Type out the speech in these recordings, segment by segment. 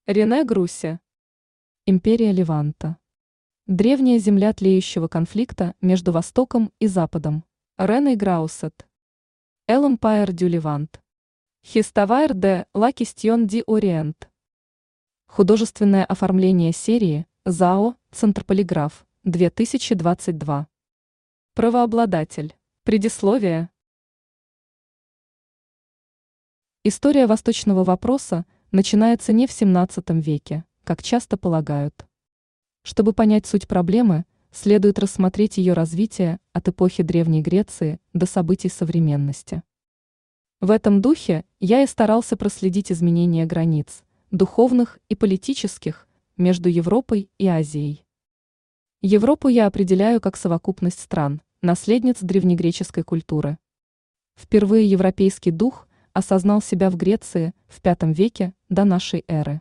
Рене Грусси. Империя Леванта. Древняя земля тлеющего конфликта между Востоком и Западом. Рене Граусет. El Empire du Levant. Histoire de la question du Orient. Художественное оформление серии ЗАО «Центр Полиграф», 2022. Правообладатель. Предисловие. История восточного вопроса начинается не в XVII веке, как часто полагают. Чтобы понять суть проблемы, следует рассмотреть ее развитие от эпохи Древней Греции до событий современности. В этом духе я и старался проследить изменения границ, духовных и политических, между Европой и Азией. Европу я определяю как совокупность стран, наследниц древнегреческой культуры. Впервые европейский дух осознал себя в Греции в V веке до нашей эры.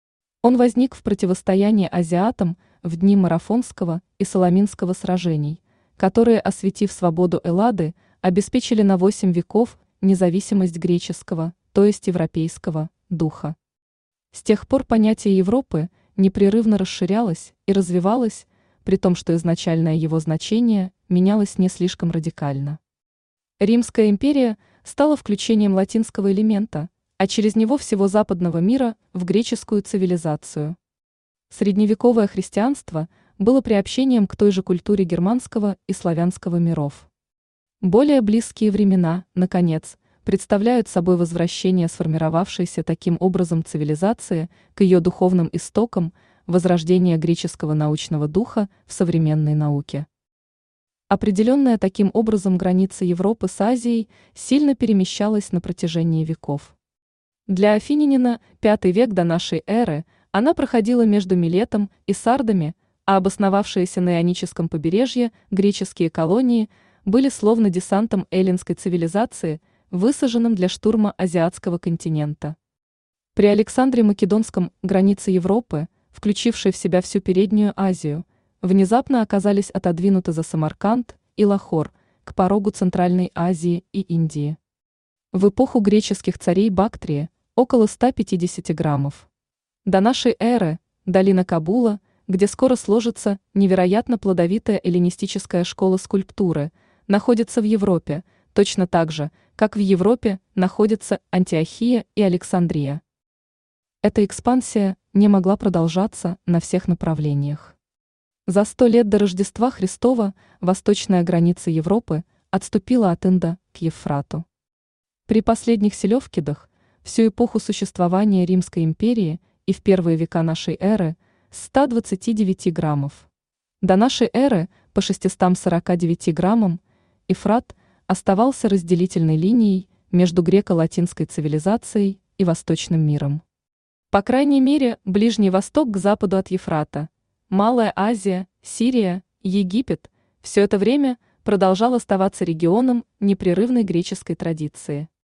Он возник в противостоянии азиатам в дни Марафонского и Саламинского сражений, которые, осветив свободу Эллады, обеспечили на 8 веков независимость греческого, то есть европейского, духа. С тех пор понятие Европы непрерывно расширялось и развивалось, при том, что изначальное его значение менялось не слишком радикально. Римская империя стала включением латинского элемента, а через него всего западного мира в греческую цивилизацию. Средневековое христианство было приобщением к той же культуре германского и славянского миров. Более близкие времена, наконец, представляют собой возвращение сформировавшейся таким образом цивилизации к ее духовным истокам, возрождение греческого научного духа в современной науке. Определенная таким образом граница Европы с Азией сильно перемещалась на протяжении веков. Для афинянина V век до нашей эры она проходила между Милетом и Сардами, а обосновавшиеся на Ионическом побережье греческие колонии были словно десантом эллинской цивилизации, высаженным для штурма азиатского континента. При Александре Македонском границы Европы, включившей в себя всю Переднюю Азию, внезапно оказались отодвинуты за Самарканд и Лахор к порогу Центральной Азии и Индии. В эпоху греческих царей Бактрии около 150 граммов. До нашей эры долина Кабула, где скоро сложится невероятно плодовитая эллинистическая школа скульптуры, находится в Европе, точно так же, как в Европе находятся Антиохия и Александрия. Эта экспансия не могла продолжаться на всех направлениях. За 100 лет до Рождества Христова восточная граница Европы отступила от Инда к Евфрату. При последних Селевкидах всю эпоху существования Римской империи и в первые века нашей эры с 129 граммов. До нашей эры по 649 граммам Евфрат оставался разделительной линией между греко-латинской цивилизацией и восточным миром. По крайней мере, Ближний Восток к западу от Евфрата, Малая Азия, Сирия, Египет – все это время продолжал оставаться регионом непрерывной греческой традиции.